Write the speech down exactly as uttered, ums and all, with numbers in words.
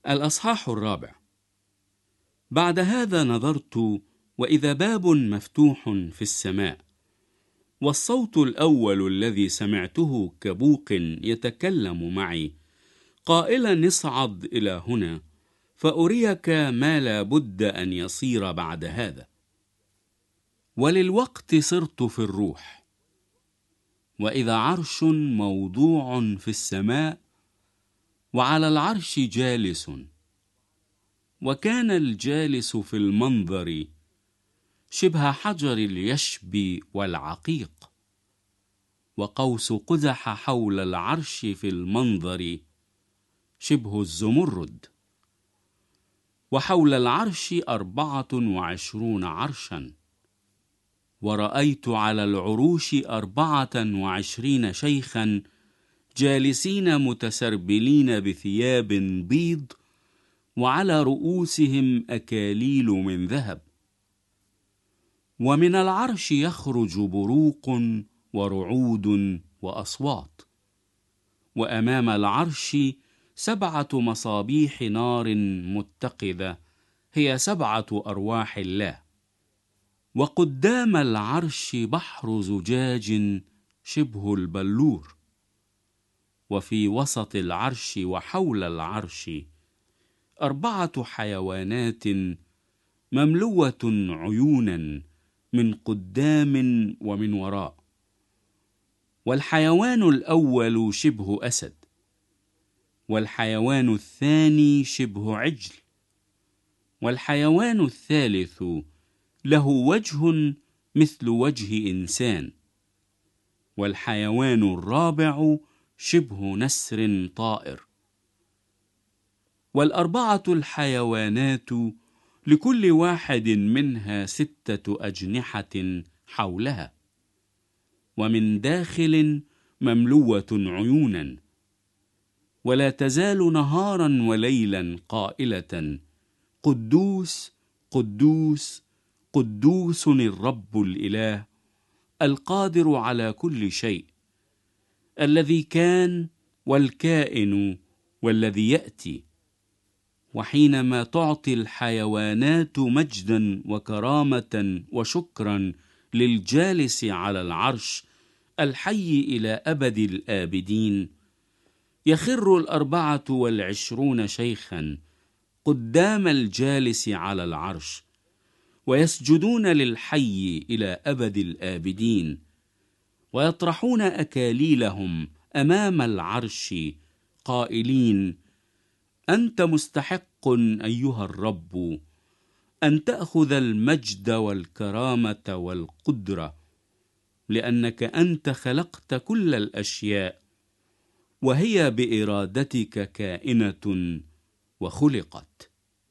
الأصحاح الرابع. بعد هذا نظرت وإذا باب مفتوح في السماء، والصوت الأول الذي سمعته كبوق يتكلم معي قائلا: اصعد إلى هنا فأريك ما لا بد أن يصير بعد هذا. وللوقت صرت في الروح، وإذا عرش موضوع في السماء، وعلى العرش جالس، وكان الجالس في المنظر شبه حجر اليشب والعقيق، وقوس قزح حول العرش في المنظر شبه الزمرد، وحول العرش أربعة وعشرون عرشا، ورأيت على العروش أربعة وعشرين شيخا جالسين متسربلين بثياب بيض، وعلى رؤوسهم أكاليل من ذهب، ومن العرش يخرج بروق ورعود وأصوات، وأمام العرش سبعة مصابيح نار متقدة هي سبعة أرواح الله، وقدام العرش بحر زجاج شبه البلور، وفي وسط العرش وحول العرش أربعة حيوانات مملوة عيونا من قدام ومن وراء. والحيوان الأول شبه أسد، والحيوان الثاني شبه عجل، والحيوان الثالث له وجه مثل وجه إنسان، والحيوان الرابع شبه نسر طائر. والأربعة الحيوانات لكل واحد منها ستة أجنحة حولها، ومن داخل مملوة عيونا، ولا تزال نهارا وليلا قائلة: قدوس قدوس قدوس الرب الإله القادر على كل شيء، الذي كان والكائن والذي يأتي. وحينما تعطي الحيوانات مجدا وكرامة وشكرا للجالس على العرش الحي إلى أبد الآبدين، يخر الأربعة والعشرون شيخا قدام الجالس على العرش، ويسجدون للحي إلى أبد الآبدين، ويطرحون أكاليلهم أمام العرش قائلين: أنت مستحق أيها الرب أن تأخذ المجد والكرامة والقدرة، لأنك أنت خلقت كل الأشياء، وهي بإرادتك كائنة وخلقت.